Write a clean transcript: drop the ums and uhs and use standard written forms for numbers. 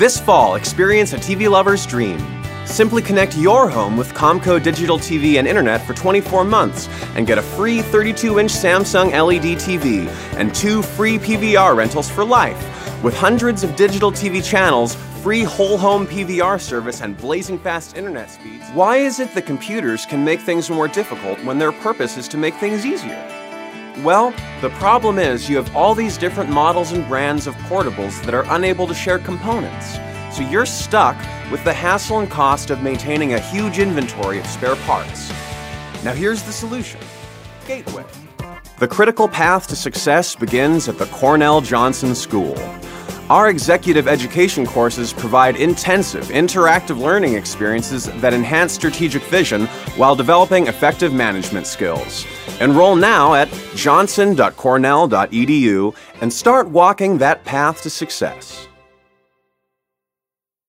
This fall, experience a TV lover's dream. Simply connect your home with Comco Digital TV and Internet for 24 months and get a free 32-inch Samsung LED TV and 2 free PVR rentals for life. With hundreds of digital TV channels, free whole home PVR service, and blazing fast internet speeds, why is it that computers can make things more difficult when their purpose is to make things easier? Well, the problem is you have all these different models and brands of portables that are unable to share components. So you're stuck with the hassle and cost of maintaining a huge inventory of spare parts. Now here's the solution: Gateway. The critical path to success begins at the Cornell Johnson School. Our executive education courses provide intensive, interactive learning experiences that enhance strategic vision while developing effective management skills. Enroll now at johnson.cornell.edu and start walking that path to success.